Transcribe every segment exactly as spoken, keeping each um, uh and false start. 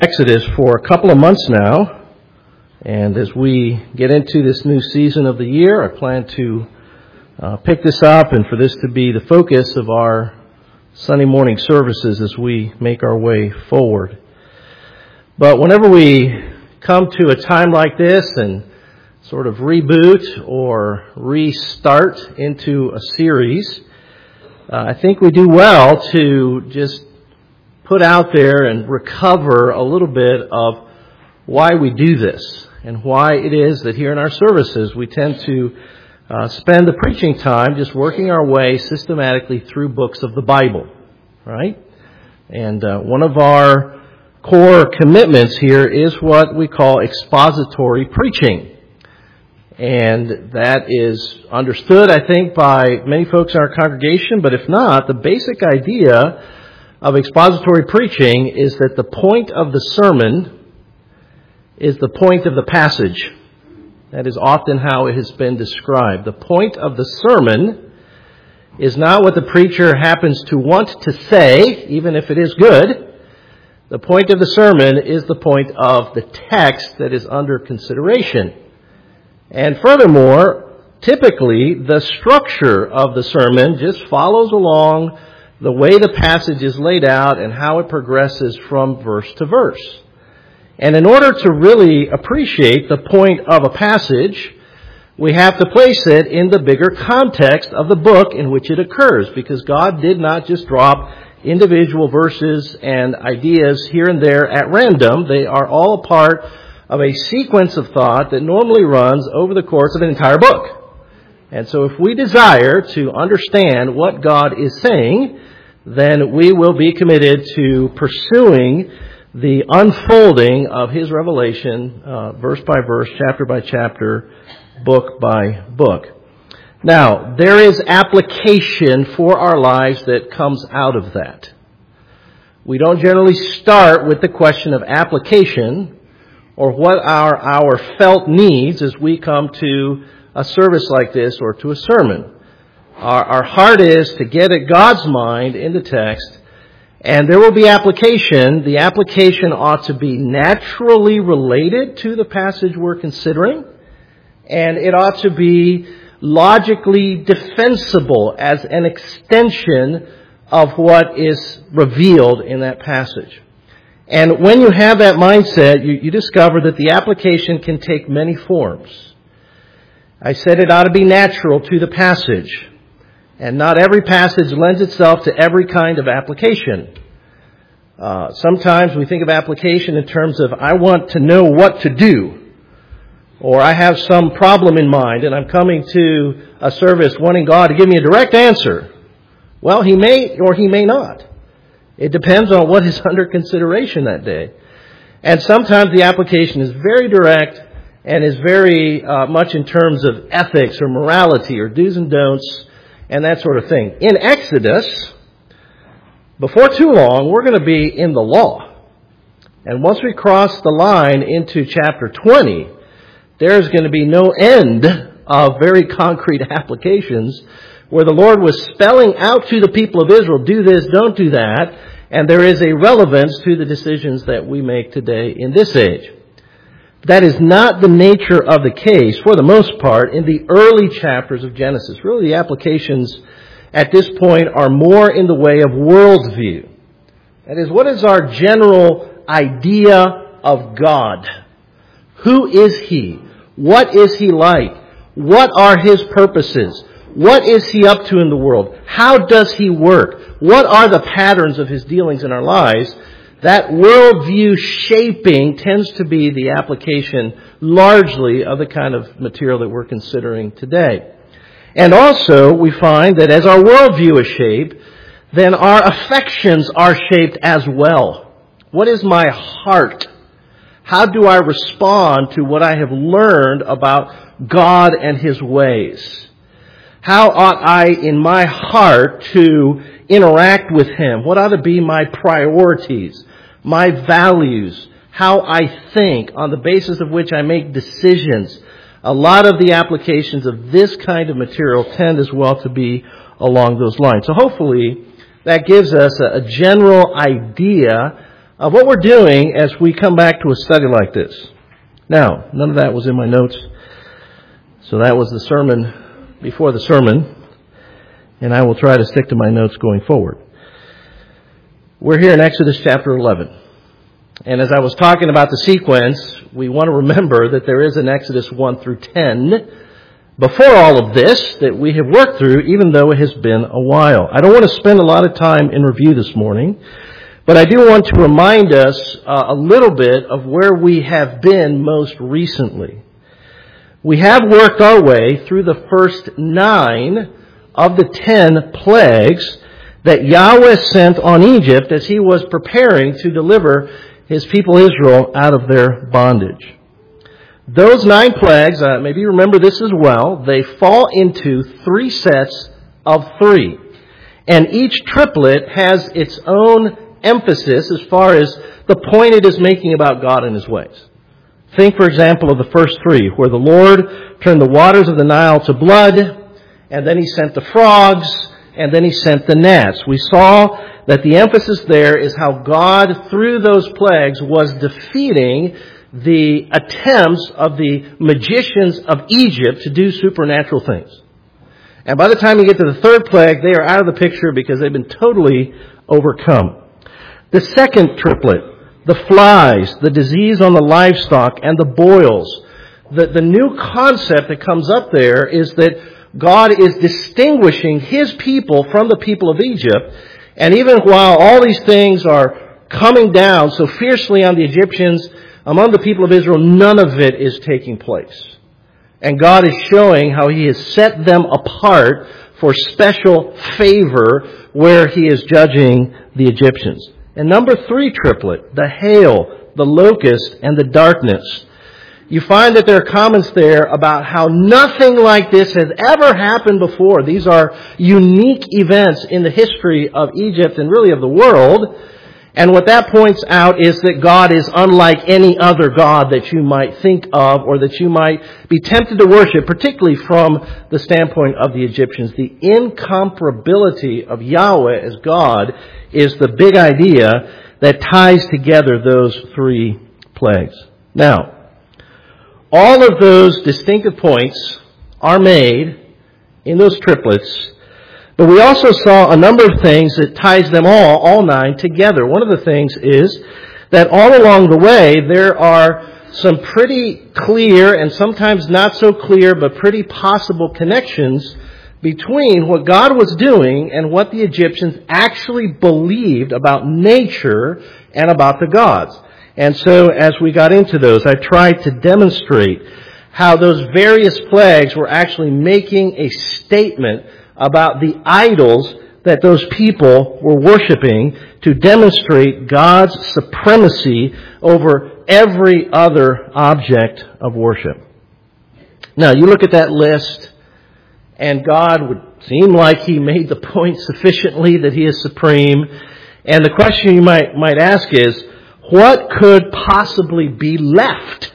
Exodus for a couple of months now, and as we get into this new season of the year, I plan to uh, pick this up and for this to be the focus of our Sunday morning services as we make our way forward. But whenever we come to a time like this and sort of reboot or restart into a series, uh, I think we do well to just put out there and recover a little bit of why we do this and why it is that here in our services we tend to uh, spend the preaching time just working our way systematically through books of the Bible, right? And uh, one of our core commitments here is what we call expository preaching. And that is understood, I think, by many folks in our congregation, but if not, the basic idea of expository preaching is that the point of the sermon is the point of the passage. That is often how it has been described. The point of the sermon is not what the preacher happens to want to say, even if it is good. The point of the sermon is the point of the text that is under consideration. And furthermore, typically the structure of the sermon just follows along the way the passage is laid out and how it progresses from verse to verse. And in order to really appreciate the point of a passage, we have to place it in the bigger context of the book in which it occurs, because God did not just drop individual verses and ideas here and there at random. They are all a part of a sequence of thought that normally runs over the course of an entire book. And so if we desire to understand what God is saying, then we will be committed to pursuing the unfolding of His revelation, uh, verse by verse, chapter by chapter, book by book. Now, there is application for our lives that comes out of that. We don't generally start with the question of application or what are our felt needs as we come to a service like this or to a sermon. Our, our heart is to get at God's mind in the text, and there will be application. The application ought to be naturally related to the passage we're considering, and it ought to be logically defensible as an extension of what is revealed in that passage. And when you have that mindset, you, you discover that the application can take many forms. I said it ought to be natural to the passage. And not every passage lends itself to every kind of application. Uh, sometimes we think of application in terms of, I want to know what to do. Or I have some problem in mind and I'm coming to a service wanting God to give me a direct answer. Well, He may or He may not. It depends on what is under consideration that day. And sometimes the application is very direct and is very uh, much in terms of ethics or morality or do's and don'ts and that sort of thing. In Exodus, before too long, we're going to be in the law. And once we cross the line into chapter twenty, there's going to be no end of very concrete applications where the Lord was spelling out to the people of Israel, do this, don't do that, and there is a relevance to the decisions that we make today in this age. That is not the nature of the case, for the most part, in the early chapters of Genesis. Really, the applications at this point are more in the way of worldview. That is, what is our general idea of God? Who is He? What is He like? What are His purposes? What is He up to in the world? How does He work? What are the patterns of His dealings in our lives? That worldview shaping tends to be the application largely of the kind of material that we're considering today. And also, we find that as our worldview is shaped, then our affections are shaped as well. What is my heart? How do I respond to what I have learned about God and His ways? How ought I, in my heart, to interact with Him? What ought to be my priorities, my values, how I think, on the basis of which I make decisions? A lot of the applications of this kind of material tend as well to be along those lines. So hopefully that gives us a general idea of what we're doing as we come back to a study like this. Now, none of that was in my notes, so that was the sermon before the sermon, and I will try to stick to my notes going forward. We're here in Exodus chapter eleven. And as I was talking about the sequence, we want to remember that there is an Exodus one through ten before all of this that we have worked through, even though it has been a while. I don't want to spend a lot of time in review this morning, but I do want to remind us uh, a little bit of where we have been most recently. We have worked our way through the first nine of the ten plagues that Yahweh sent on Egypt as he was preparing to deliver his people Israel out of their bondage. Those nine plagues, uh, maybe you remember this as well, they fall into three sets of three. And each triplet has its own emphasis as far as the point it is making about God and his ways. Think, for example, of the first three, where the Lord turned the waters of the Nile to blood, and then he sent the frogs, and then he sent the gnats. We saw that the emphasis there is how God, through those plagues, was defeating the attempts of the magicians of Egypt to do supernatural things. And by the time you get to the third plague, they are out of the picture because they've been totally overcome. The second triplet, the flies, the disease on the livestock, and the boils. The, the new concept that comes up there is that God is distinguishing his people from the people of Egypt. And even while all these things are coming down so fiercely on the Egyptians, among the people of Israel, none of it is taking place. And God is showing how he has set them apart for special favor where he is judging the Egyptians. And number three triplet, the hail, the locust, and the darkness. You find that there are comments there about how nothing like this has ever happened before. These are unique events in the history of Egypt and really of the world. And what that points out is that God is unlike any other God that you might think of or that you might be tempted to worship, particularly from the standpoint of the Egyptians. The incomparability of Yahweh as God is the big idea that ties together those three plagues. Now, all of those distinctive points are made in those triplets, but we also saw a number of things that ties them all, all nine, together. One of the things is that all along the way there are some pretty clear and sometimes not so clear but pretty possible connections between what God was doing and what the Egyptians actually believed about nature and about the gods. And so as we got into those, I tried to demonstrate how those various plagues were actually making a statement about the idols that those people were worshiping to demonstrate God's supremacy over every other object of worship. Now, you look at that list, and God would seem like he made the point sufficiently that he is supreme. And the question you might might ask is, what could possibly be left?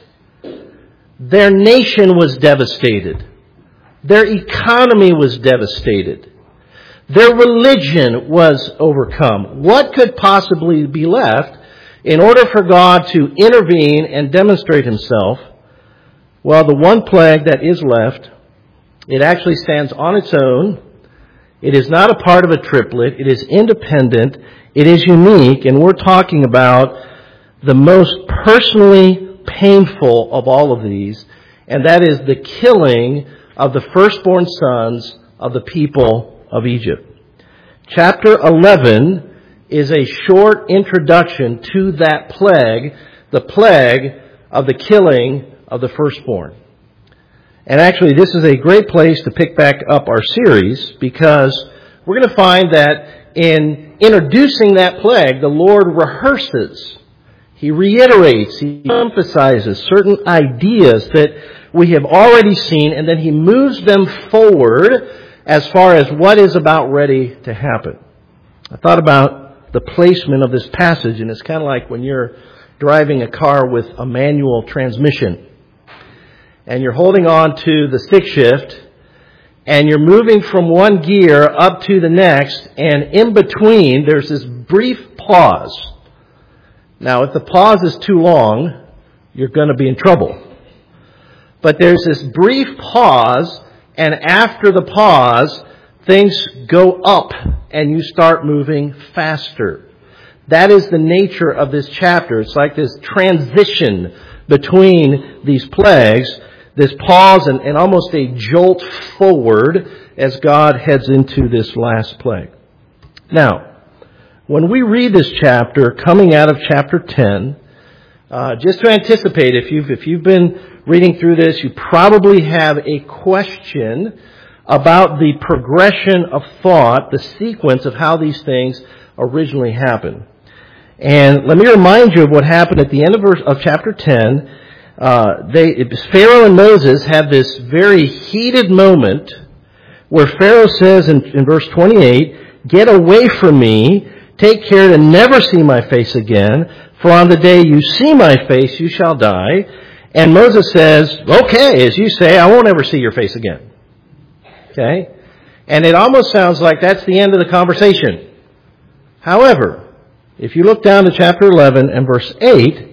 Their nation was devastated. Their economy was devastated. Their religion was overcome. What could possibly be left in order for God to intervene and demonstrate himself? Well, the one plague that is left, it actually stands on its own. It is not a part of a triplet. It is independent. It is unique. And we're talking about the most personally painful of all of these, and that is the killing of the firstborn sons of the people of Egypt. Chapter eleven is a short introduction to that plague, the plague of the killing of the firstborn. And actually, this is a great place to pick back up our series, because we're going to find that in introducing that plague, the Lord rehearses, he reiterates, he emphasizes certain ideas that we have already seen, and then he moves them forward as far as what is about ready to happen. I thought about the placement of this passage, and it's kind of like when you're driving a car with a manual transmission, and you're holding on to the stick shift, and you're moving from one gear up to the next, and in between there's this brief pause. Now, if the pause is too long, you're going to be in trouble. But there's this brief pause, and after the pause, things go up and you start moving faster. That is the nature of this chapter. It's like this transition between these plagues, this pause and, and almost a jolt forward as God heads into this last plague. Now, when we read this chapter, coming out of chapter ten, uh, just to anticipate, if you've, if you've been reading through this, you probably have a question about the progression of thought, the sequence of how these things originally happened. And let me remind you of what happened at the end of, verse, of chapter ten. Uh, they, Pharaoh and Moses have this very heated moment where Pharaoh says in, in verse twenty-eight, "Get away from me, take care to never see my face again, for on the day you see my face you shall die." And Moses says, "Okay, as you say, I won't ever see your face again." Okay? And it almost sounds like that's the end of the conversation. However, if you look down to chapter eleven and verse eight,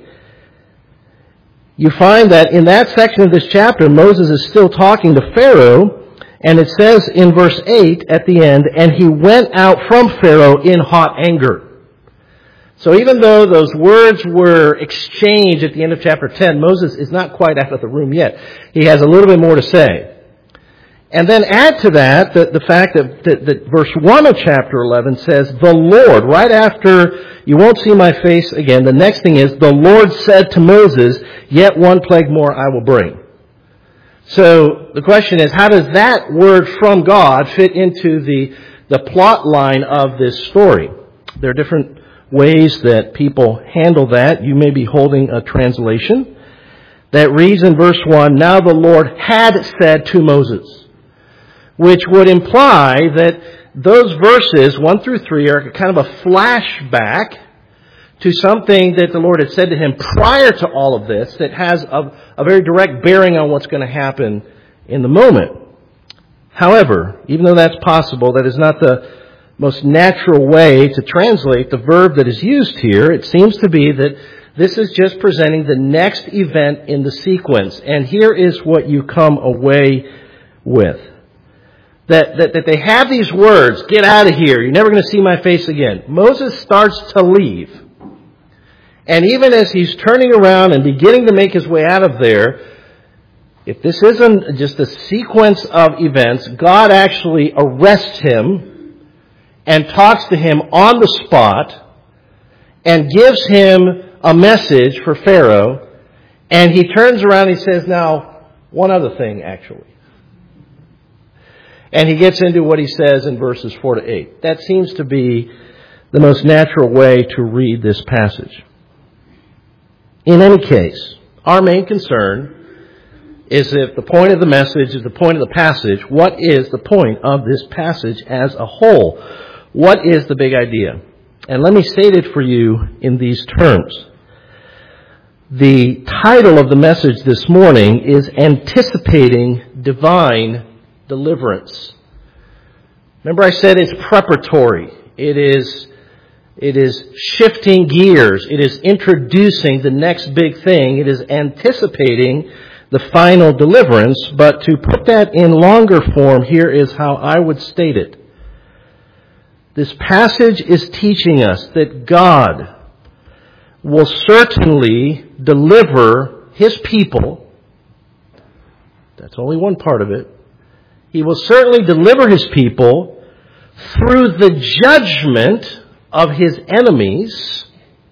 you find that in that section of this chapter, Moses is still talking to Pharaoh, and it says in verse eight at the end, "And he went out from Pharaoh in hot anger." So even though those words were exchanged at the end of chapter ten, Moses is not quite out of the room yet. He has a little bit more to say. And then add to that the, the fact that, that, that verse one of chapter eleven says, "The Lord," right after "you won't see my face again," the next thing is, "The Lord said to Moses, yet one plague more I will bring." So the question is, how does that word from God fit into the, the plot line of this story? There are different ways that people handle that. You may be holding a translation that reads in verse one, "Now the Lord had said to Moses," which would imply that those verses, one through three, are kind of a flashback to something that the Lord had said to him prior to all of this that has a, a very direct bearing on what's going to happen in the moment. However, even though that's possible, that is not the most natural way to translate the verb that is used here. It seems to be that this is just presenting the next event in the sequence. And here is what you come away with. That, that, that they have these words, "Get out of here, you're never going to see my face again." Moses starts to leave. And even as he's turning around and beginning to make his way out of there, if this isn't just a sequence of events, God actually arrests him and talks to him on the spot and gives him a message for Pharaoh. And he turns around and he says, "Now, one other thing, actually." And he gets into what he says in verses four to eight. That seems to be the most natural way to read this passage. In any case, our main concern is if the point of the message is the point of the passage, what is the point of this passage as a whole? What is the big idea? And let me state it for you in these terms. The title of the message this morning is Anticipating Divine Deliverance. Remember I said it's preparatory. It is, it is shifting gears. It is introducing the next big thing. It is anticipating the final deliverance. But to put that in longer form, here is how I would state it. This passage is teaching us that God will certainly deliver His people. That's only one part of it. He will certainly deliver His people through the judgment of His enemies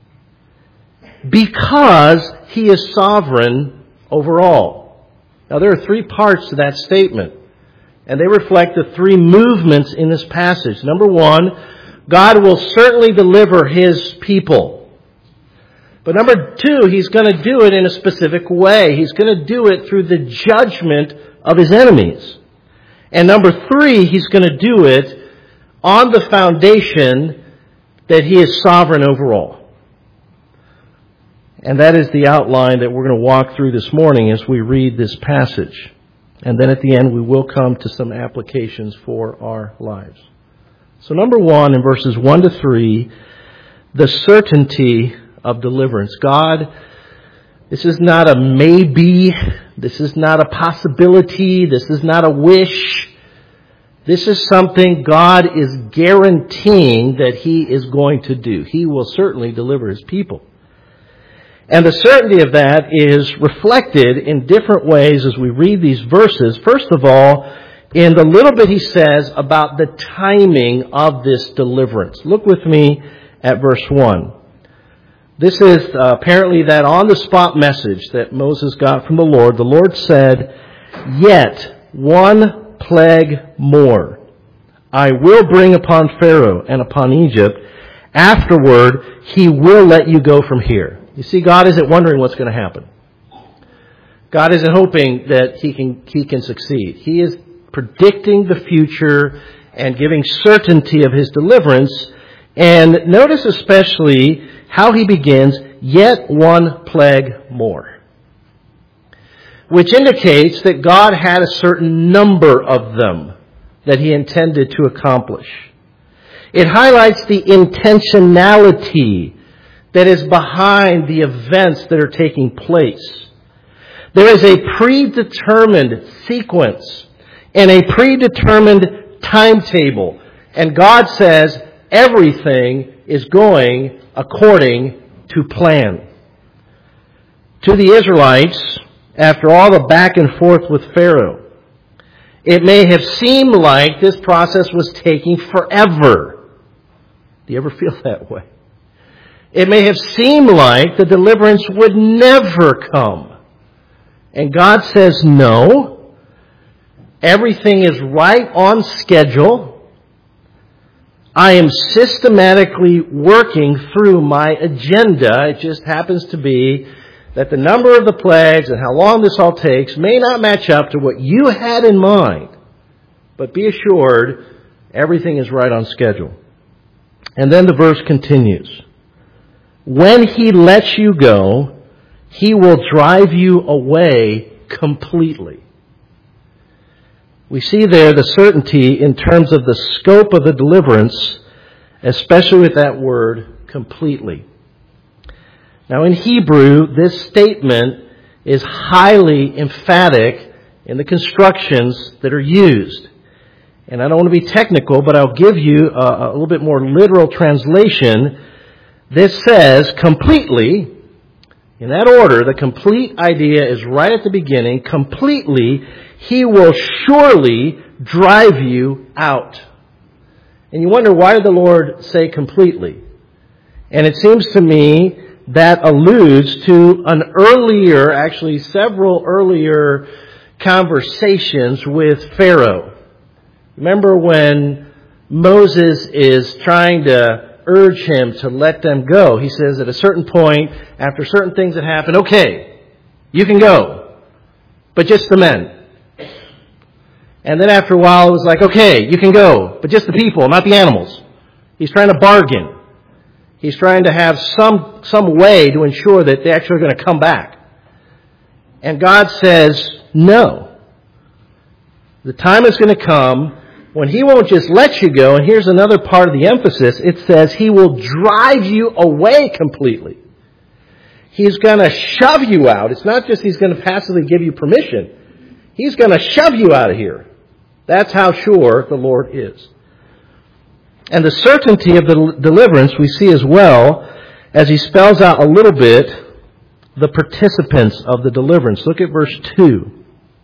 because He is sovereign over all. Now there are three parts to that statement, and they reflect the three movements in this passage. Number one, God will certainly deliver His people. But number two, He's going to do it in a specific way. He's going to do it through the judgment of His enemies. And number three, He's going to do it on the foundation that He is sovereign over all. And that is the outline that we're going to walk through this morning as we read this passage. And then at the end, we will come to some applications for our lives. So number one, in verses one to three, the certainty of deliverance. God, this is not a maybe. This is not a possibility. This is not a wish. This is something God is guaranteeing that He is going to do. He will certainly deliver His people. And the certainty of that is reflected in different ways as we read these verses. First of all, in the little bit He says about the timing of this deliverance. Look with me at verse one. This is uh, apparently that on-the-spot message that Moses got from the Lord. The Lord said, "Yet one plague more I will bring upon Pharaoh and upon Egypt. Afterward, he will let you go from here." You see, God isn't wondering what's going to happen. God isn't hoping that he can, he can succeed. He is predicting the future and giving certainty of His deliverance. And notice especially how He begins, "Yet one plague more," which indicates that God had a certain number of them that He intended to accomplish. It highlights the intentionality that is behind the events that are taking place. There is a predetermined sequence and a predetermined timetable. And God says everything is going according to plan. To the Israelites, after all the back and forth with Pharaoh, it may have seemed like this process was taking forever. Do you ever feel that way? It may have seemed like the deliverance would never come. And God says, no. Everything is right on schedule. I am systematically working through my agenda. It just happens to be that the number of the plagues and how long this all takes may not match up to what you had in mind. But be assured, everything is right on schedule. And then the verse continues. "When He lets you go, He will drive you away completely." We see there the certainty in terms of the scope of the deliverance, especially with that word, completely. Now in Hebrew, this statement is highly emphatic in the constructions that are used. And I don't want to be technical, but I'll give you a, a little bit more literal translation. This says completely, in that order, the complete idea is right at the beginning. Completely, He will surely drive you out. And you wonder, why did the Lord say completely? And it seems to me that alludes to an earlier, actually several earlier conversations with Pharaoh. Remember when Moses is trying to urge him to let them go. He says at a certain point, after certain things that happen, okay, you can go, but just the men. And then after a while, it was like, okay, you can go, but just the people, not the animals. He's trying to bargain. He's trying to have some, some way to ensure that they're actually going to come back. And God says, no. The time is going to come when He won't just let you go, and here's another part of the emphasis. It says He will drive you away completely. He's going to shove you out. It's not just He's going to passively give you permission. He's going to shove you out of here. That's how sure the Lord is. And the certainty of the deliverance we see as well as He spells out a little bit the participants of the deliverance. Look at verse two.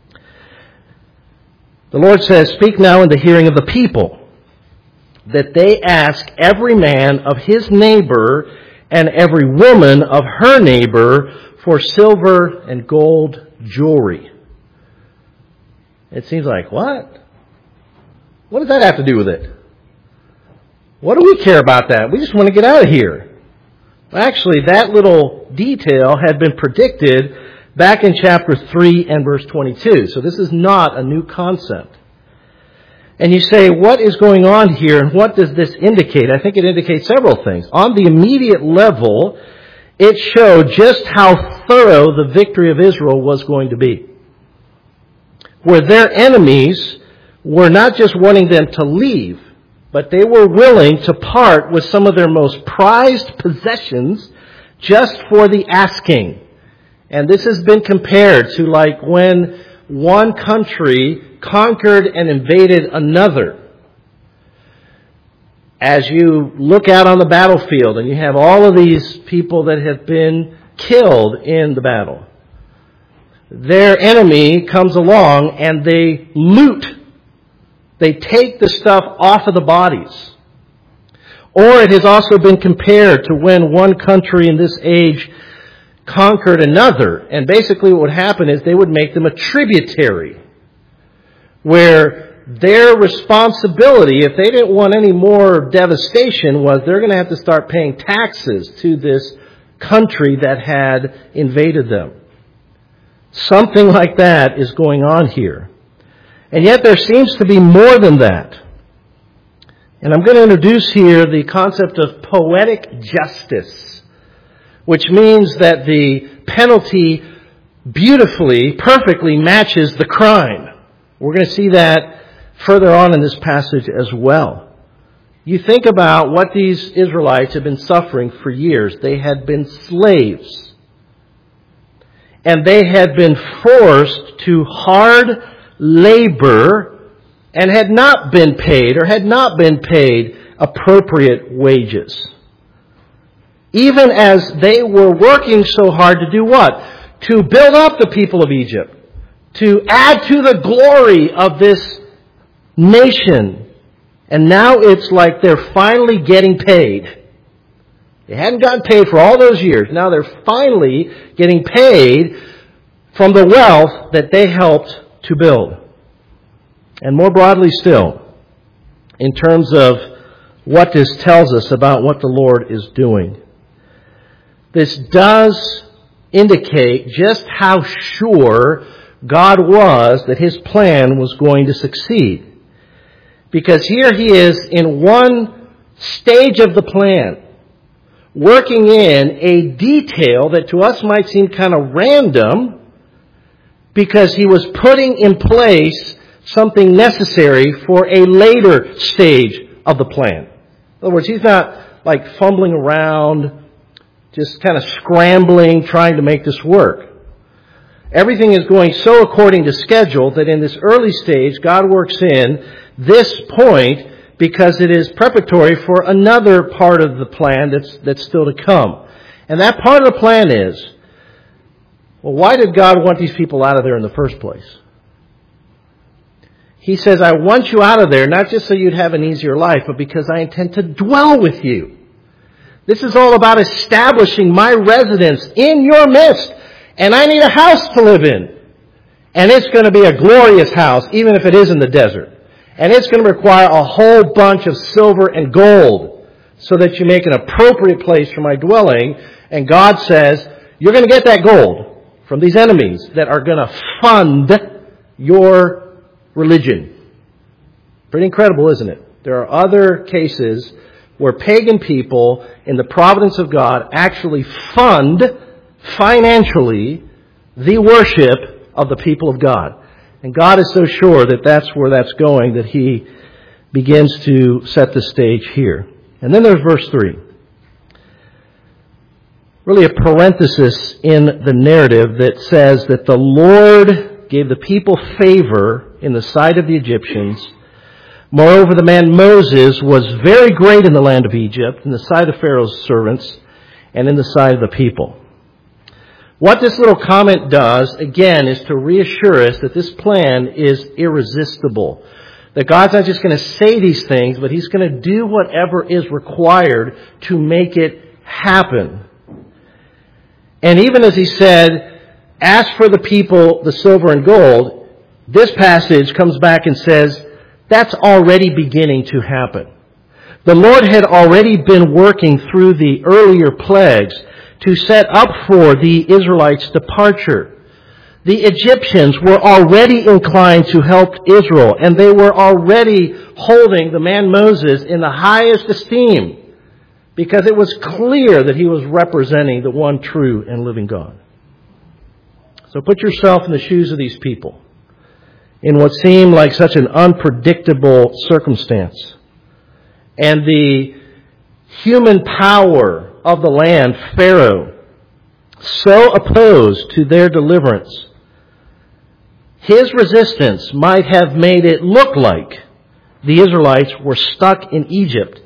The Lord says, "Speak now in the hearing of the people, that they ask every man of his neighbor and every woman of her neighbor for silver and gold jewelry." It seems like, what? What does that have to do with it? What do we care about that? We just want to get out of here. Actually, that little detail had been predicted back in chapter three and verse twenty-two. So this is not a new concept. And you say, what is going on here and what does this indicate? I think it indicates several things. On the immediate level, it showed just how thorough the victory of Israel was going to be. Where their enemies were not just wanting them to leave, but they were willing to part with some of their most prized possessions just for the asking. And this has been compared to like when one country conquered and invaded another. As you look out on the battlefield and you have all of these people that have been killed in the battle, their enemy comes along and they loot. They take the stuff off of the bodies. Or it has also been compared to when one country in this age conquered another. And basically what would happen is they would make them a tributary, where their responsibility, if they didn't want any more devastation, was they're going to have to start paying taxes to this country that had invaded them. Something like that is going on here. And yet there seems to be more than that. And I'm going to introduce here the concept of poetic justice, which means that the penalty beautifully, perfectly matches the crime. We're going to see that further on in this passage as well. You think about what these Israelites have been suffering for years. They had been slaves. And they had been forced to hard labor and had not been paid or had not been paid appropriate wages. Even as they were working so hard to do what? To build up the people of Egypt. To add to the glory of this nation. And now it's like they're finally getting paid. They hadn't gotten paid for all those years. Now they're finally getting paid from the wealth that they helped to build. And more broadly still, in terms of what this tells us about what the Lord is doing. This does indicate just how sure God was that His plan was going to succeed. Because here He is in one stage of the plan, working in a detail that to us might seem kind of random, because He was putting in place something necessary for a later stage of the plan. In other words, He's not like fumbling around, just kind of scrambling, trying to make this work. Everything is going so according to schedule that in this early stage, God works in this point because it is preparatory for another part of the plan that's, that's still to come. And that part of the plan is, well, why did God want these people out of there in the first place? He says, I want you out of there, not just so you'd have an easier life, but because I intend to dwell with you. This is all about establishing my residence in your midst. And I need a house to live in. And it's going to be a glorious house, even if it is in the desert. And it's going to require a whole bunch of silver and gold so that you make an appropriate place for my dwelling. And God says, you're going to get that gold from these enemies that are going to fund your religion. Pretty incredible, isn't it? There are other cases where pagan people in the providence of God actually fund financially the worship of the people of God. And God is so sure that that's where that's going that He begins to set the stage here. And then there's verse three. Really a parenthesis in the narrative that says that the Lord gave the people favor in the sight of the Egyptians. Moreover, the man Moses was very great in the land of Egypt, in the sight of Pharaoh's servants, and in the sight of the people. What this little comment does, again, is to reassure us that this plan is irresistible. That God's not just going to say these things, but He's going to do whatever is required to make it happen. And even as He said, ask for the people the silver and gold, this passage comes back and says, that's already beginning to happen. The Lord had already been working through the earlier plagues to set up for the Israelites' departure. The Egyptians were already inclined to help Israel, and they were already holding the man Moses in the highest esteem because it was clear that he was representing the one true and living God. So put yourself in the shoes of these people in what seemed like such an unpredictable circumstance. And the human power of the land, Pharaoh, so opposed to their deliverance, his resistance might have made it look like the Israelites were stuck in Egypt.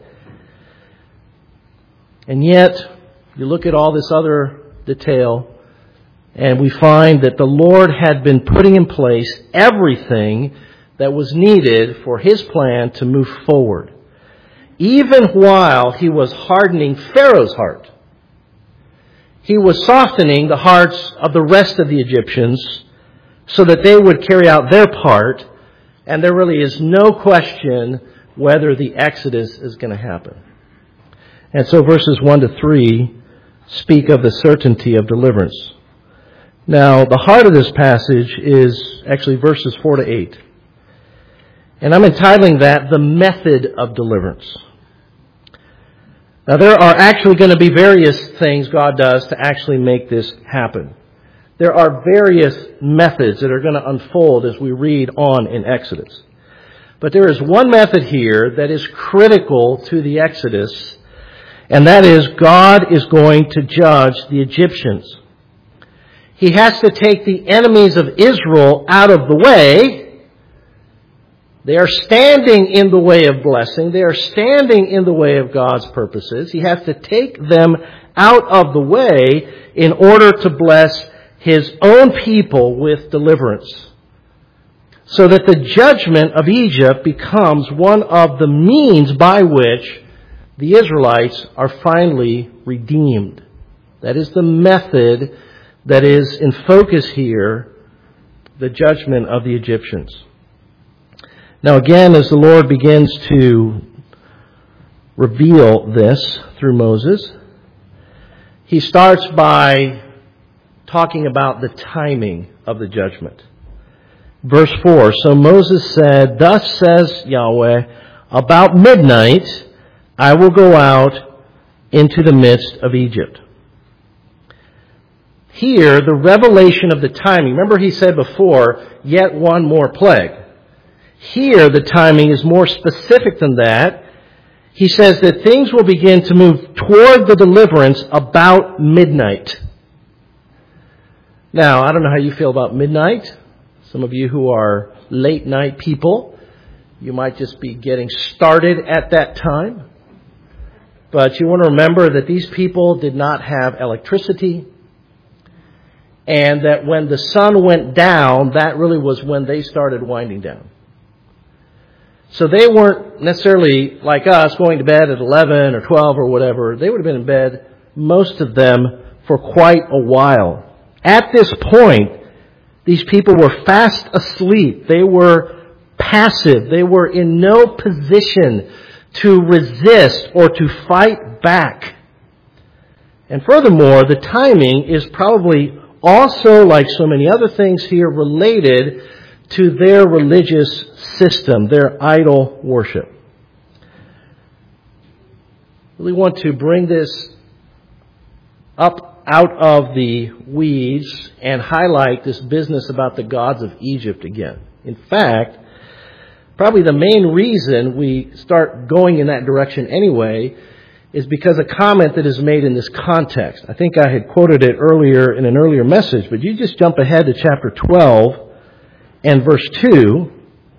And yet, you look at all this other detail, and we find that the Lord had been putting in place everything that was needed for His plan to move forward, even while He was hardening Pharaoh's heart. He was softening the hearts of the rest of the Egyptians so that they would carry out their part, and there really is no question whether the Exodus is going to happen. And so verses one to three speak of the certainty of deliverance. Now, the heart of this passage is actually verses four to eight. And I'm entitling that The Method of Deliverance. Now, there are actually going to be various things God does to actually make this happen. There are various methods that are going to unfold as we read on in Exodus. But there is one method here that is critical to the Exodus, and that is God is going to judge the Egyptians. He has to take the enemies of Israel out of the way. They are standing in the way of blessing. They are standing in the way of God's purposes. He has to take them out of the way in order to bless His own people with deliverance, so that the judgment of Egypt becomes one of the means by which the Israelites are finally redeemed. That is the method that is in focus here, the judgment of the Egyptians. Now again, as the Lord begins to reveal this through Moses, He starts by talking about the timing of the judgment. Verse four, so Moses said, thus says Yahweh, about midnight I will go out into the midst of Egypt. Here, the revelation of the timing. Remember he said before, yet one more plague. Here, the timing is more specific than that. He says that things will begin to move toward the deliverance about midnight. Now, I don't know how you feel about midnight. Some of you who are late night people, you might just be getting started at that time. But you want to remember that these people did not have electricity, and that when the sun went down, that really was when they started winding down. So they weren't necessarily like us going to bed at eleven or twelve or whatever. They would have been in bed, most of them, for quite a while. At this point, these people were fast asleep. They were passive. They were in no position to resist or to fight back. And furthermore, the timing is probably also, like so many other things here, related to their religious system, their idol worship. I really want to bring this up out of the weeds and highlight this business about the gods of Egypt again. In fact, probably the main reason we start going in that direction anyway is because a comment that is made in this context. I think I had quoted it earlier in an earlier message, but you just jump ahead to chapter twelve and verse two.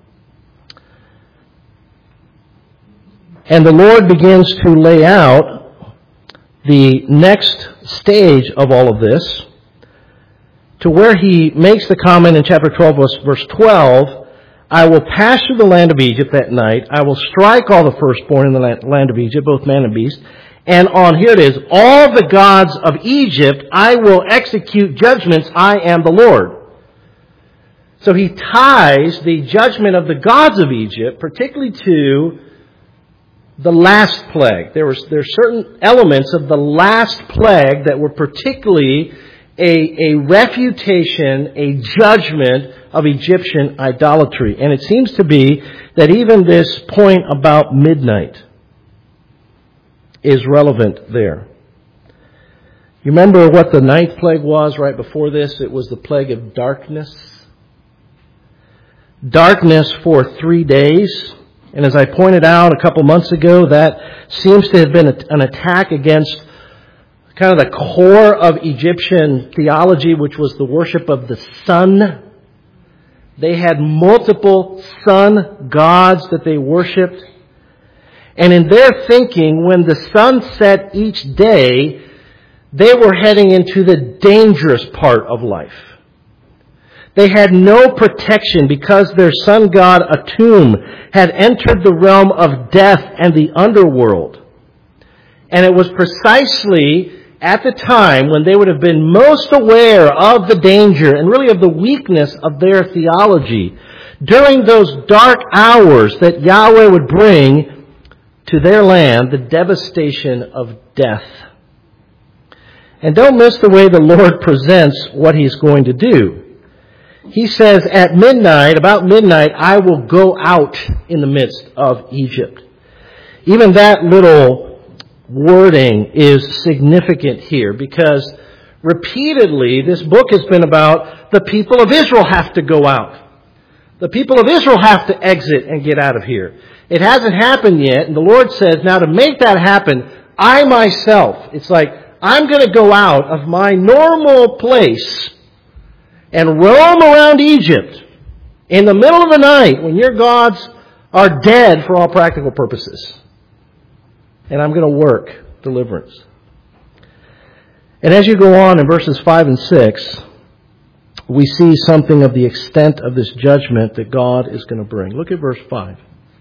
And the Lord begins to lay out the next stage of all of this, to where He makes the comment in chapter twelve, verse twelve, I will pass through the land of Egypt that night. I will strike all the firstborn in the land of Egypt, both man and beast. And on, here it is, all the gods of Egypt, I will execute judgments. I am the Lord. So He ties the judgment of the gods of Egypt, particularly to the last plague. There was there are certain elements of the last plague that were particularly a, a refutation, a judgment of Egyptian idolatry. And it seems to be that even this point about midnight is relevant there. You remember what the ninth plague was right before this? It was the plague of darkness. Darkness for three days. And as I pointed out a couple months ago, that seems to have been an attack against kind of the core of Egyptian theology, which was the worship of the sun. They had multiple sun gods that they worshipped. And in their thinking, when the sun set each day, they were heading into the dangerous part of life. They had no protection because their sun god Atum had entered the realm of death and the underworld. And it was precisely at the time when they would have been most aware of the danger and really of the weakness of their theology, during those dark hours that Yahweh would bring to their land the devastation of death. And don't miss the way the Lord presents what He's going to do. He says, at midnight, about midnight, I will go out in the midst of Egypt. Even that little wording is significant here because repeatedly this book has been about the people of Israel have to go out. The people of Israel have to exit and get out of here. It hasn't happened yet, and the Lord says, now to make that happen, I myself, it's like, I'm going to go out of my normal place and roam around Egypt in the middle of the night when your gods are dead for all practical purposes. And I'm going to work deliverance. And as you go on in verses five and six, we see something of the extent of this judgment that God is going to bring. Look at verse five.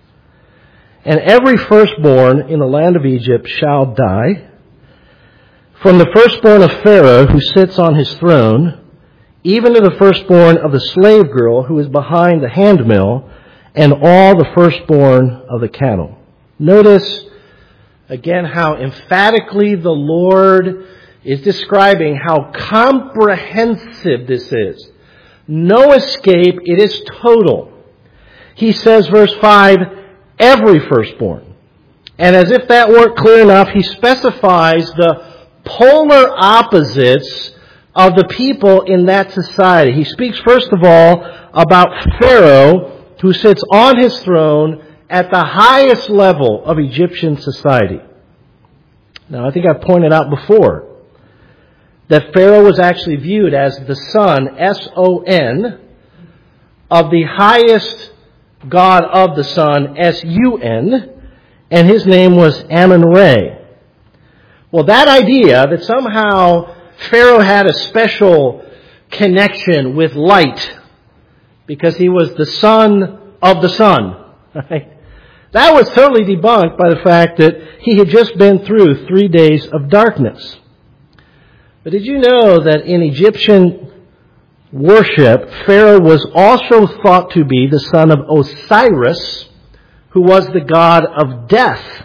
And every firstborn in the land of Egypt shall die, from the firstborn of Pharaoh who sits on his throne, even to the firstborn of the slave girl who is behind the handmill, and all the firstborn of the cattle. Notice again how emphatically the Lord is describing how comprehensive this is. No escape, it is total. He says, verse five, every firstborn. And as if that weren't clear enough, he specifies the polar opposites of the people in that society. He speaks first of all about Pharaoh, who sits on his throne at the highest level of Egyptian society. Now, I think I've pointed out before that Pharaoh was actually viewed as the son, S O N, of the highest god of the sun, S U N, and his name was Amun-Re. Well, that idea that somehow Pharaoh had a special connection with light because he was the son of the sun, right? That was totally debunked by the fact that he had just been through three days of darkness. But did you know that in Egyptian worship, Pharaoh was also thought to be the son of Osiris, who was the god of death?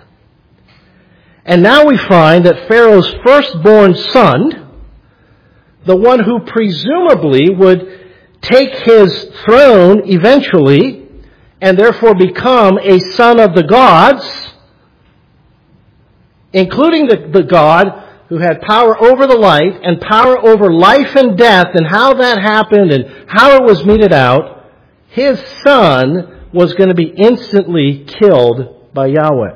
And now we find that Pharaoh's firstborn son, the one who presumably would take his throne eventually, and therefore become a son of the gods, including the, the God who had power over the light and power over life and death, and how that happened and how it was meted out, his son was going to be instantly killed by Yahweh.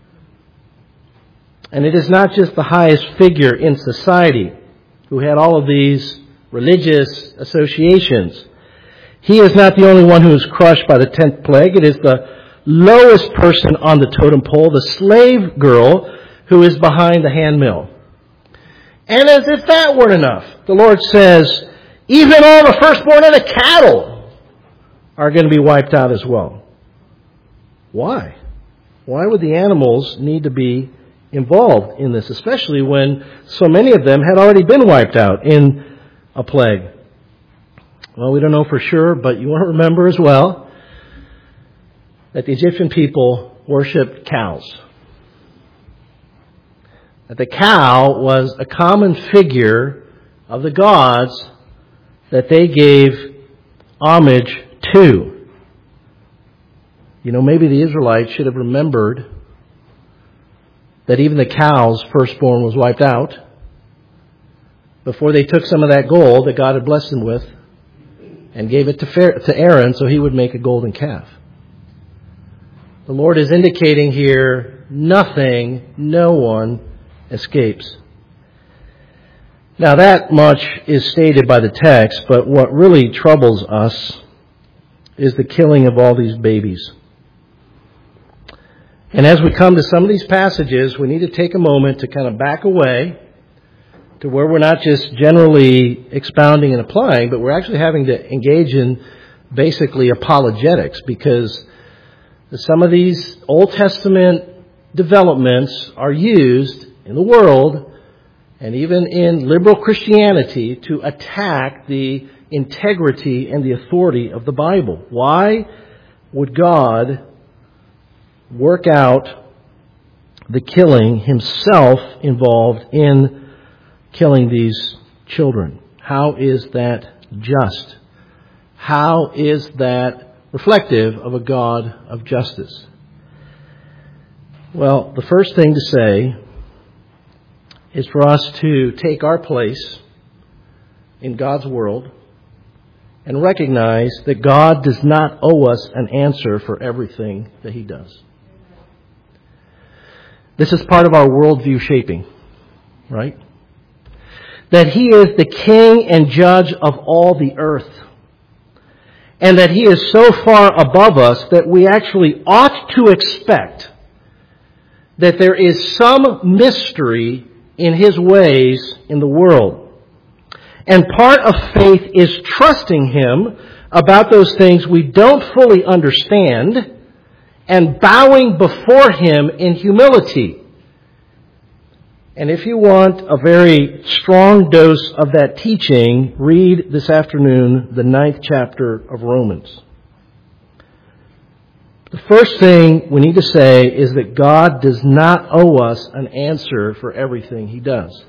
And it is not just the highest figure in society who had all of these religious associations. He is not the only one who is crushed by the tenth plague. It is the lowest person on the totem pole, the slave girl who is behind the handmill. And as if that weren't enough, the Lord says, even all the firstborn of the cattle are going to be wiped out as well. Why? Why would the animals need to be involved in this, especially when so many of them had already been wiped out in a plague? Well, we don't know for sure, but you want to remember as well that the Egyptian people worshipped cows. That the cow was a common figure of the gods that they gave homage to. You know, maybe the Israelites should have remembered that even the cow's firstborn was wiped out before they took some of that gold that God had blessed them with and gave it to Aaron so he would make a golden calf. The Lord is indicating here nothing, no one escapes. Now that much is stated by the text, but what really troubles us is the killing of all these babies. And as we come to some of these passages, we need to take a moment to kind of back away to where we're not just generally expounding and applying, but we're actually having to engage in basically apologetics, because some of these Old Testament developments are used in the world and even in liberal Christianity to attack the integrity and the authority of the Bible. Why would God work out the killing himself involved in killing these children? How is that just? How is that reflective of a God of justice? Well, the first thing to say is for us to take our place in God's world and recognize that God does not owe us an answer for everything that he does. This is part of our worldview shaping, right? That he is the king and judge of all the earth. And that he is so far above us that we actually ought to expect that there is some mystery in his ways in the world. And part of faith is trusting him about those things we don't fully understand and bowing before him in humility. And if you want a very strong dose of that teaching, read this afternoon the ninth chapter of Romans. The first thing we need to say is that God does not owe us an answer for everything he does.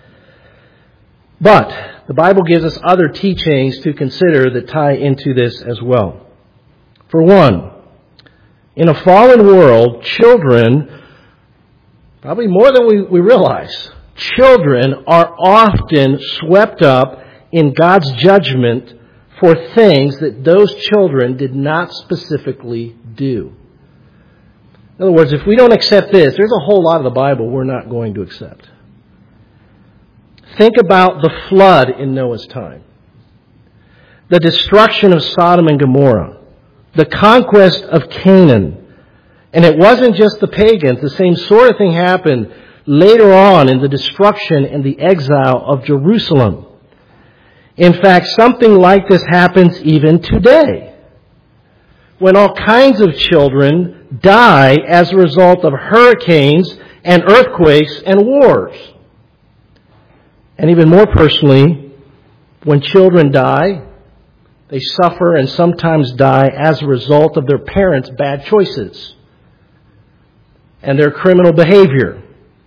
But the Bible gives us other teachings to consider that tie into this as well. For one, in a fallen world, children, probably more than we, we realize, children are often swept up in God's judgment for things that those children did not specifically do. In other words, if we don't accept this, there's a whole lot of the Bible we're not going to accept. Think about the flood in Noah's time, the destruction of Sodom and Gomorrah, the conquest of Canaan. And it wasn't just the pagans. The same sort of thing happened later on in the destruction and the exile of Jerusalem. In fact, something like this happens even today, when all kinds of children die as a result of hurricanes and earthquakes and wars. And even more personally, when children die, they suffer and sometimes die as a result of their parents' bad choices and their criminal behavior.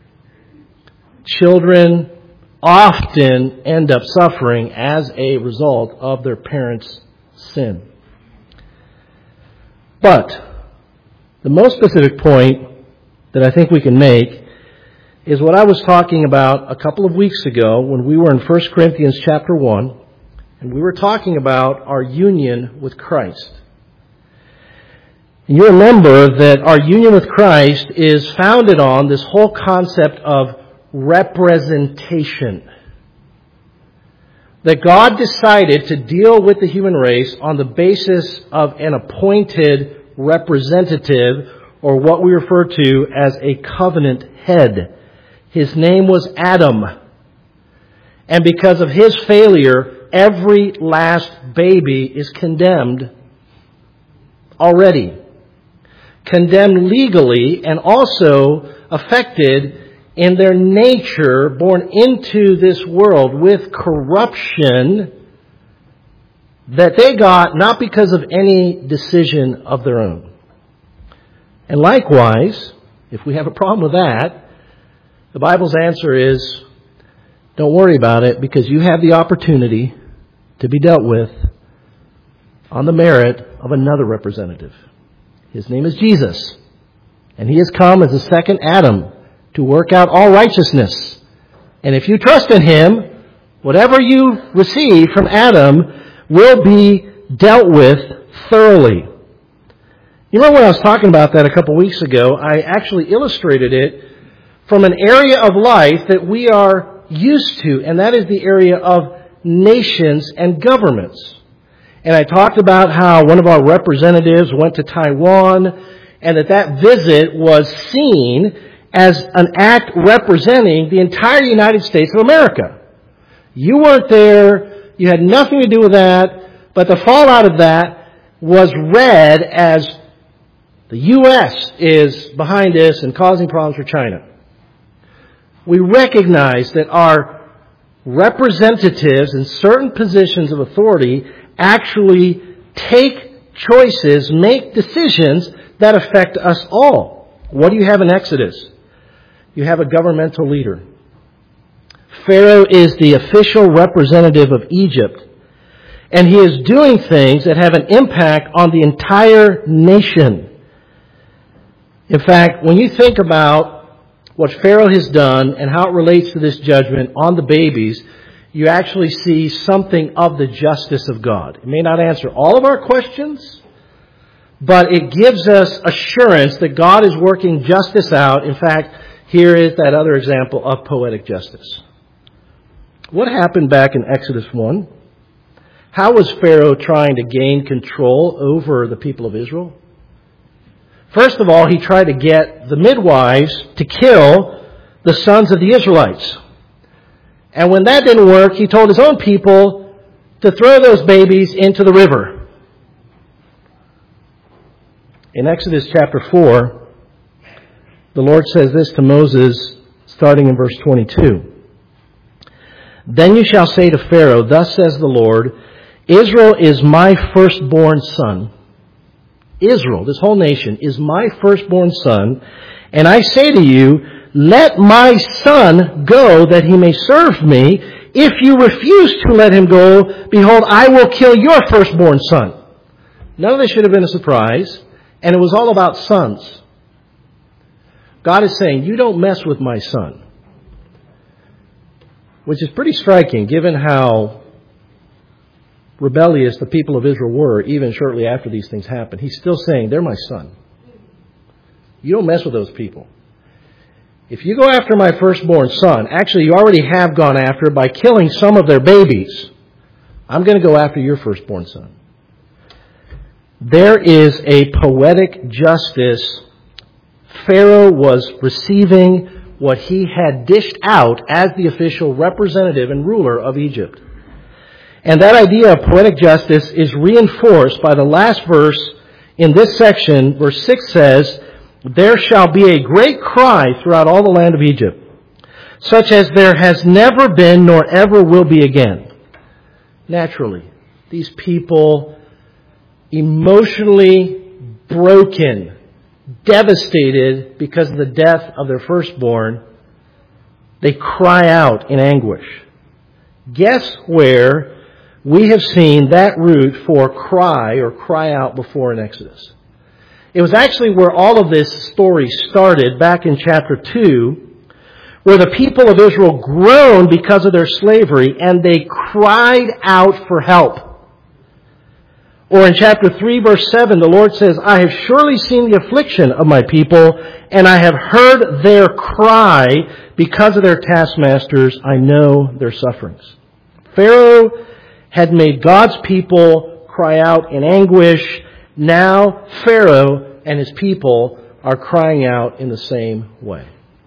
Children often end up suffering as a result of their parents' sin. But the most specific point that I think we can make is what I was talking about a couple of weeks ago when we were in First Corinthians chapter one, and we were talking about our union with Christ. And you remember that our union with Christ is founded on this whole concept of representation. That God decided to deal with the human race on the basis of an appointed representative, or what we refer to as a covenant head. His name was Adam. And because of his failure, every last baby is condemned already. Condemned legally and also affected in their nature, born into this world with corruption that they got not because of any decision of their own. And likewise, if we have a problem with that, the Bible's answer is, don't worry about it, because you have the opportunity to be dealt with on the merit of another representative. His name is Jesus. And he has come as the second Adam to work out all righteousness. And if you trust in him, whatever you receive from Adam will be dealt with thoroughly. You remember when I was talking about that a couple weeks ago, I actually illustrated it from an area of life that we are used to, and that is the area of nations and governments. And I talked about how one of our representatives went to Taiwan, and that that visit was seen as an act representing the entire United States of America. You weren't there, you had nothing to do with that, but the fallout of that was read as the U S is behind this and causing problems for China. We recognize that our representatives in certain positions of authority actually take choices, make decisions that affect us all. What do you have in Exodus? You have a governmental leader. Pharaoh is the official representative of Egypt, and he is doing things that have an impact on the entire nation. In fact, when you think about what Pharaoh has done and how it relates to this judgment on the babies, you actually see something of the justice of God. It may not answer all of our questions, but it gives us assurance that God is working justice out. In fact, here is that other example of poetic justice. What happened back in Exodus one? How was Pharaoh trying to gain control over the people of Israel? First of all, he tried to get the midwives to kill the sons of the Israelites. And when that didn't work, he told his own people to throw those babies into the river. In Exodus chapter four, the Lord says this to Moses, starting in verse twenty-two. Then you shall say to Pharaoh, thus says the Lord, Israel is my firstborn son. Israel, this whole nation, is my firstborn son. And I say to you, let my son go that he may serve me. If you refuse to let him go, behold, I will kill your firstborn son. None of this should have been a surprise. And it was all about sons. God is saying, you don't mess with my son. Which is pretty striking given how rebellious the people of Israel were even shortly after these things happened. He's still saying, they're my son. You don't mess with those people. If you go after my firstborn son, actually you already have gone after by killing some of their babies. I'm going to go after your firstborn son. There is a poetic justice. Pharaoh was receiving what he had dished out as the official representative and ruler of Egypt. And that idea of poetic justice is reinforced by the last verse in this section. Verse six says, there shall be a great cry throughout all the land of Egypt, such as there has never been nor ever will be again. Naturally, these people, emotionally broken, devastated because of the death of their firstborn, they cry out in anguish. Guess where we have seen that root for cry or cry out before in Exodus? It was actually where all of this story started back in chapter two, where the people of Israel groaned because of their slavery and they cried out for help. Or in chapter three, verse seven, the Lord says, I have surely seen the affliction of my people, and I have heard their cry because of their taskmasters. I know their sufferings. Pharaoh had made God's people cry out in anguish. Now Pharaoh and his people are crying out in the same way.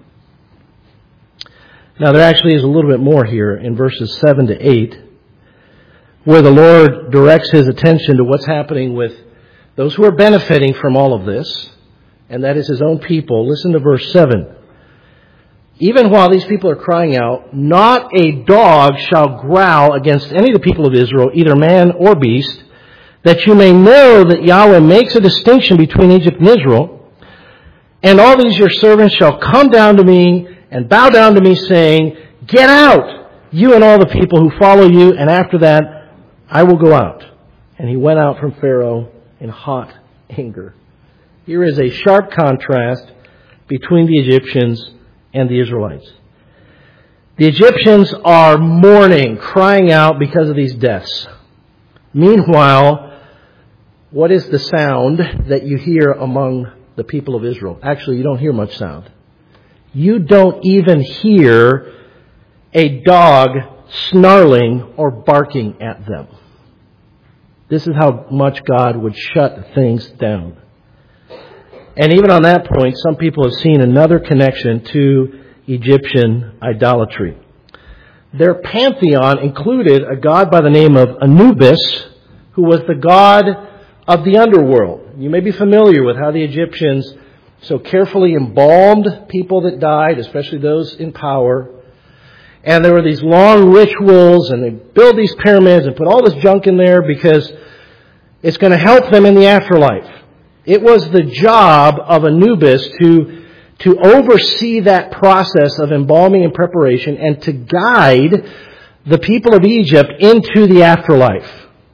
Now there actually is a little bit more here in verses seven to eight, where the Lord directs his attention to what's happening with those who are benefiting from all of this, and that is his own people. Listen to verse seven. Even while these people are crying out, not a dog shall growl against any of the people of Israel, either man or beast, that you may know that Yahweh makes a distinction between Egypt and Israel. And all these your servants shall come down to me and bow down to me, saying, get out, you and all the people who follow you, and after that I will go out. And he went out from Pharaoh in hot anger. Here is a sharp contrast between the Egyptians and the Israelites. The Egyptians are mourning, crying out because of these deaths. Meanwhile, what is the sound that you hear among the people of Israel? Actually, you don't hear much sound. You don't even hear a dog snarling or barking at them. This is how much God would shut things down. And even on that point, some people have seen another connection to Egyptian idolatry. Their pantheon included a god by the name of Anubis, who was the god of the underworld. You may be familiar with how the Egyptians so carefully embalmed people that died, especially those in power. And there were these long rituals, and they build these pyramids and put all this junk in there because it's going to help them in the afterlife. It was the job of Anubis to to oversee that process of embalming and preparation and to guide the people of Egypt into the afterlife.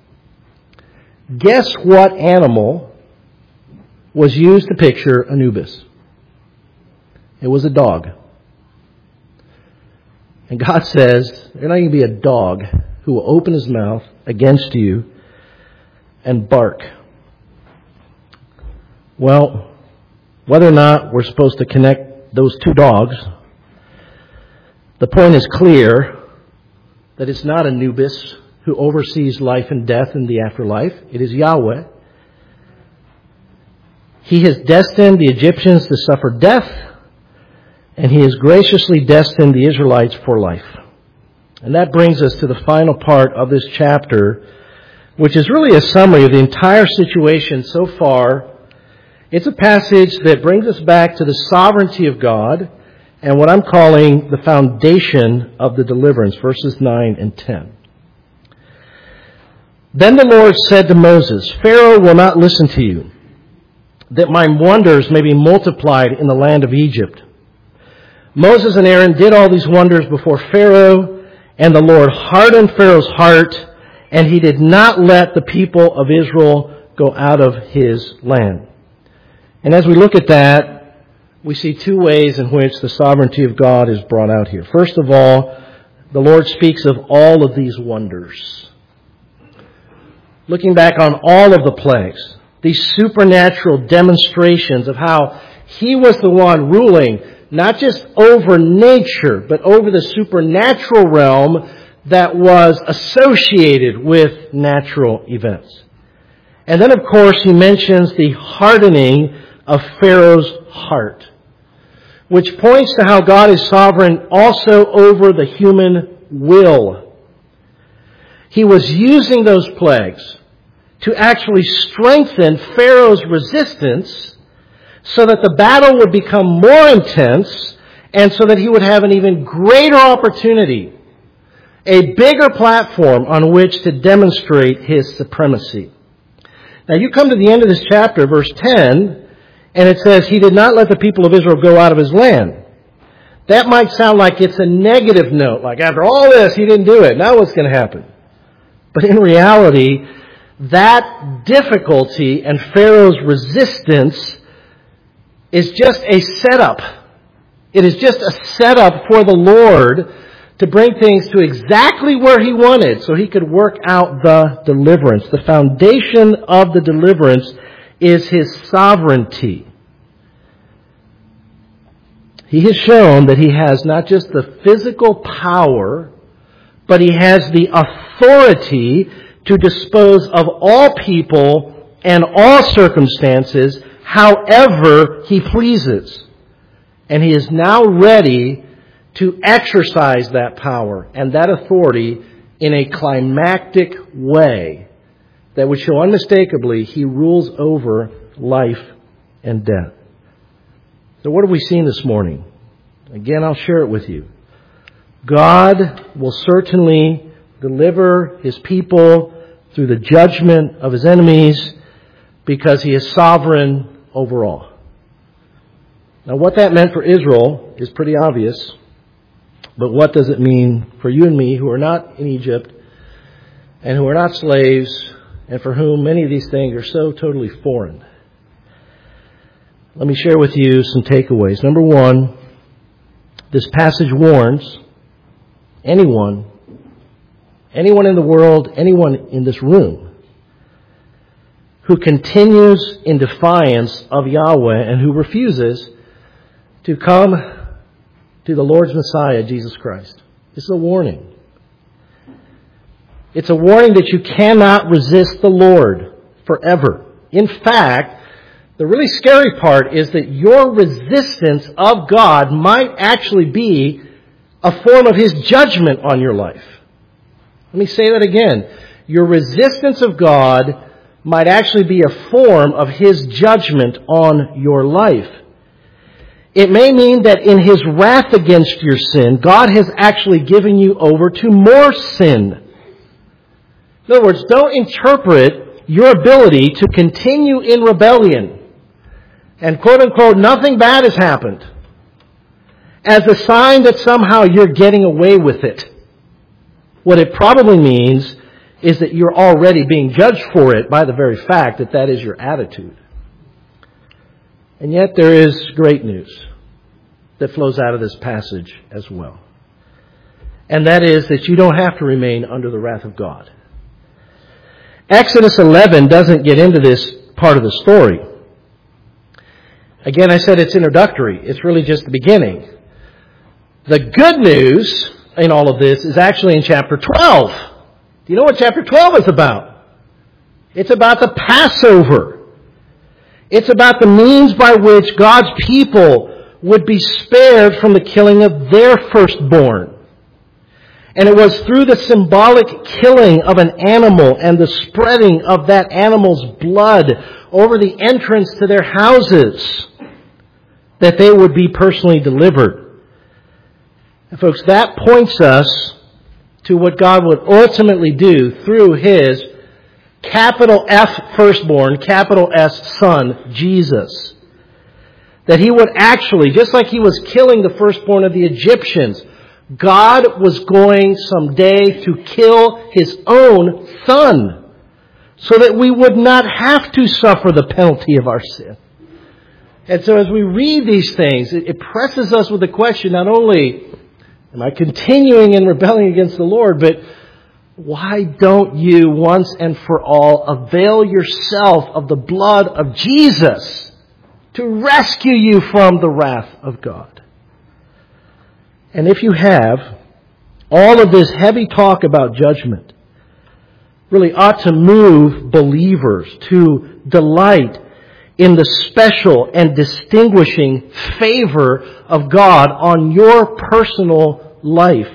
Guess what animal was used to picture Anubis? It was a dog. And God says, there's not going to be a dog who will open his mouth against you and bark. Well, whether or not we're supposed to connect those two dogs, the point is clear that it's not Anubis who oversees life and death in the afterlife. It is Yahweh. He has destined the Egyptians to suffer death, and He has graciously destined the Israelites for life. And that brings us to the final part of this chapter, which is really a summary of the entire situation so far. It's a passage that brings us back to the sovereignty of God and what I'm calling the foundation of the deliverance, verses nine and ten. Then the Lord said to Moses, Pharaoh will not listen to you, that my wonders may be multiplied in the land of Egypt. Moses and Aaron did all these wonders before Pharaoh, and the Lord hardened Pharaoh's heart, and he did not let the people of Israel go out of his land. And as we look at that, we see two ways in which the sovereignty of God is brought out here. First of all, the Lord speaks of all of these wonders. Looking back on all of the plagues, these supernatural demonstrations of how He was the one ruling, not just over nature, but over the supernatural realm that was associated with natural events. And then, of course, He mentions the hardening of Pharaoh's heart, which points to how God is sovereign also over the human will. He was using those plagues to actually strengthen Pharaoh's resistance so that the battle would become more intense and so that he would have an even greater opportunity, a bigger platform on which to demonstrate his supremacy. Now you come to the end of this chapter, verse ten, and it says, He did not let the people of Israel go out of His land. That might sound like it's a negative note, like after all this, He didn't do it. Now what's going to happen? But in reality, that difficulty and Pharaoh's resistance is just a setup. It is just a setup for the Lord to bring things to exactly where He wanted so He could work out the deliverance. The foundation of the deliverance is His sovereignty. He has shown that He has not just the physical power, but He has the authority to dispose of all people and all circumstances however He pleases. And He is now ready to exercise that power and that authority in a climactic way that would show unmistakably He rules over life and death. So what have we seen this morning? Again, I'll share it with you. God will certainly deliver His people through the judgment of His enemies because He is sovereign over all. Now, what that meant for Israel is pretty obvious. But what does it mean for you and me who are not in Egypt and who are not slaves and for whom many of these things are so totally foreign? Let me share with you some takeaways. Number one, this passage warns anyone, anyone in the world, anyone in this room who continues in defiance of Yahweh and who refuses to come to the Lord's Messiah, Jesus Christ. This is a warning. It's a warning that you cannot resist the Lord forever. In fact, the really scary part is that your resistance of God might actually be a form of His judgment on your life. Let me say that again. Your resistance of God might actually be a form of His judgment on your life. It may mean that in His wrath against your sin, God has actually given you over to more sin. In other words, don't interpret your ability to continue in rebellion and quote unquote nothing bad has happened as a sign that somehow you're getting away with it. What it probably means is that you're already being judged for it by the very fact that that is your attitude. And yet there is great news that flows out of this passage as well. And that is that you don't have to remain under the wrath of God. Exodus eleven doesn't get into this part of the story. Again, I said it's introductory. It's really just the beginning. The good news in all of this is actually in chapter twelve. Do you know what chapter twelve is about? It's about the Passover. It's about the means by which God's people would be spared from the killing of their firstborn. And it was through the symbolic killing of an animal and the spreading of that animal's blood over the entrance to their houses that they would be personally delivered. And folks, that points us to what God would ultimately do through His capital F firstborn, capital S Son, Jesus. That He would actually, just like He was killing the firstborn of the Egyptians, God was going someday to kill His own Son so that we would not have to suffer the penalty of our sin. And so as we read these things, it presses us with the question, not only am I continuing in rebelling against the Lord, but why don't you once and for all avail yourself of the blood of Jesus to rescue you from the wrath of God? And if you have, all of this heavy talk about judgment really ought to move believers to delight in the special and distinguishing favor of God on your personal life.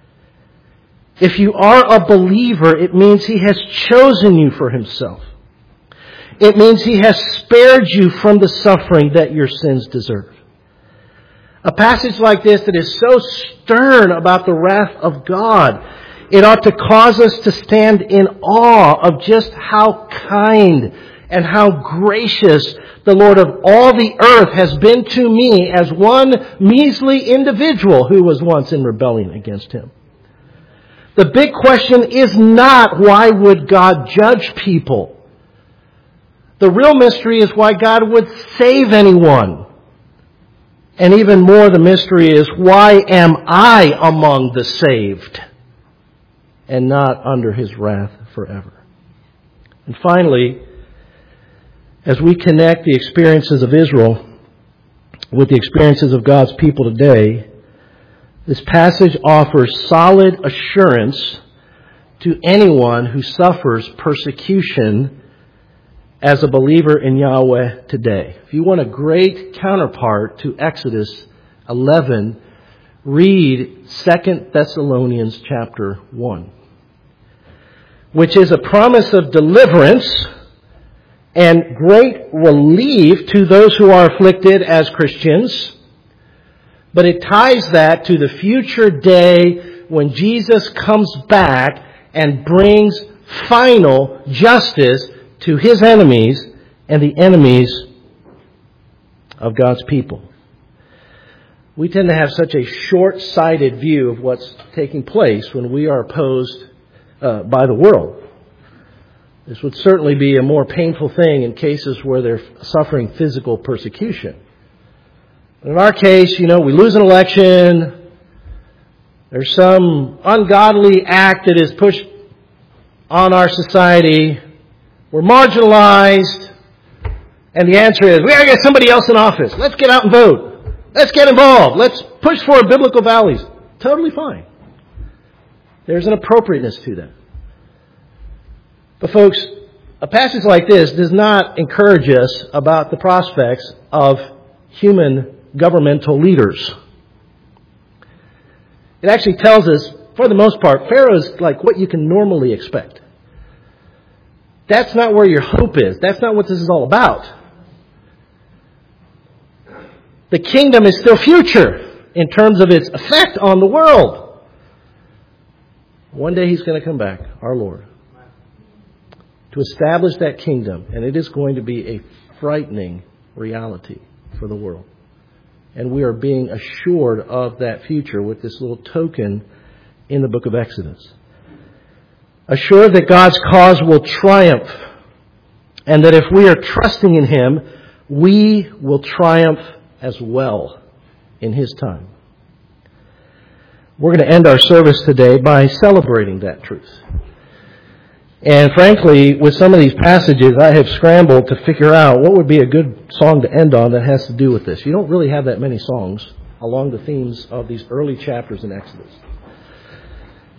If you are a believer, it means He has chosen you for Himself. It means He has spared you from the suffering that your sins deserve. A passage like this that is so stern about the wrath of God, it ought to cause us to stand in awe of just how kind and how gracious the Lord of all the earth has been to me as one measly individual who was once in rebellion against Him. The big question is not why would God judge people. The real mystery is why God would save anyone. And even more, the mystery is, why am I among the saved and not under His wrath forever? And finally, as we connect the experiences of Israel with the experiences of God's people today, this passage offers solid assurance to anyone who suffers persecution as a believer in Yahweh today. If you want a great counterpart to Exodus eleven, read Second Thessalonians chapter one, which is a promise of deliverance and great relief to those who are afflicted as Christians. But it ties that to the future day when Jesus comes back and brings final justice to His enemies and the enemies of God's people. We tend to have such a short-sighted view of what's taking place when we are opposed uh, by the world. This would certainly be a more painful thing in cases where they're suffering physical persecution. In our case, you know, we lose an election, there's some ungodly act that is pushed on our society, we're marginalized, and the answer is, we gotta get somebody else in office. Let's get out and vote. Let's get involved. Let's push for biblical values. Totally fine. There's an appropriateness to that. But folks, a passage like this does not encourage us about the prospects of human governmental leaders. It actually tells us, for the most part, Pharaoh is like what you can normally expect. That's not where your hope is. That's not what this is all about. The kingdom is still future in terms of its effect on the world. One day He's going to come back, our Lord, to establish that kingdom, and it is going to be a frightening reality for the world. And we are being assured of that future with this little token in the book of Exodus. Assured that God's cause will triumph, and that if we are trusting in Him, we will triumph as well in His time. We're going to end our service today by celebrating that truth. And frankly, with some of these passages, I have scrambled to figure out what would be a good song to end on that has to do with this. You don't really have that many songs along the themes of these early chapters in Exodus.